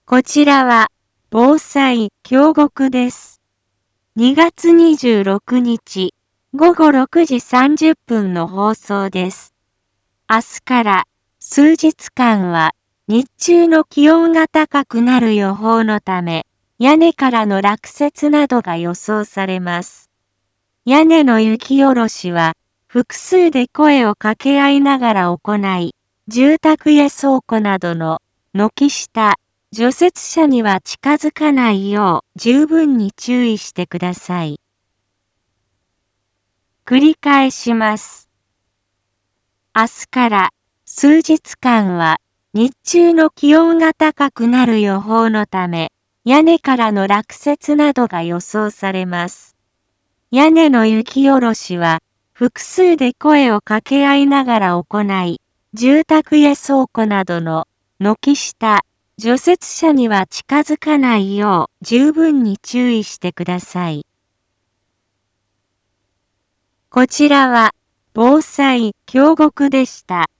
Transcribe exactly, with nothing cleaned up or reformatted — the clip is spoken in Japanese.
こちらは防災京極です。にがつにじゅうろくにちごごろくじさんじゅっぷんの放送です。明日から数日間は日中の気温が高くなる予報のため、屋根からの落雪などが予想されます。屋根の雪下ろしは複数で声を掛け合いながら行い、住宅や倉庫などの軒下、除雪車には近づかないよう十分に注意してください。繰り返します。明日から数日間は日中の気温が高くなる予報のため、屋根からの落雪などが予想されます。屋根の雪下ろしは複数で声を掛け合いながら行い、住宅や倉庫などの軒下、除雪車には近づかないよう十分に注意してください。こちらは防災京極でした。